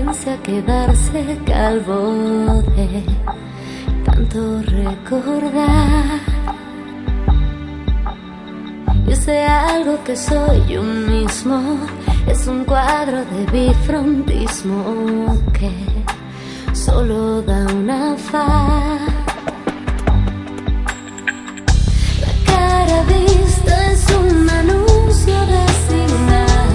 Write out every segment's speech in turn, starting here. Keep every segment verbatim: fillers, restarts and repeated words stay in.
tendencia a quedarse calvo de tanto recordar. Yo sé algo que soy yo mismo, es un cuadro de bifrontismo que solo da una faz. La cara vista es un anuncio de señal,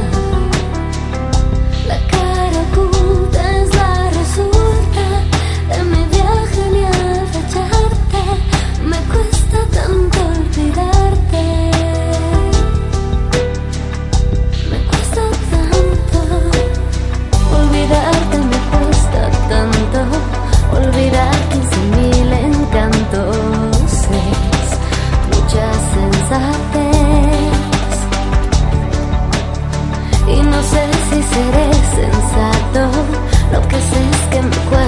la cara oculta es la resulta de mi viaje ni al fecharte me cuesta tanto olvidarte. Me cuesta tanto olvidarte, me cuesta tanto olvidar quince mil encantos, es mucha sensatez y no sé si seré sensato, lo que sé es que me cuesta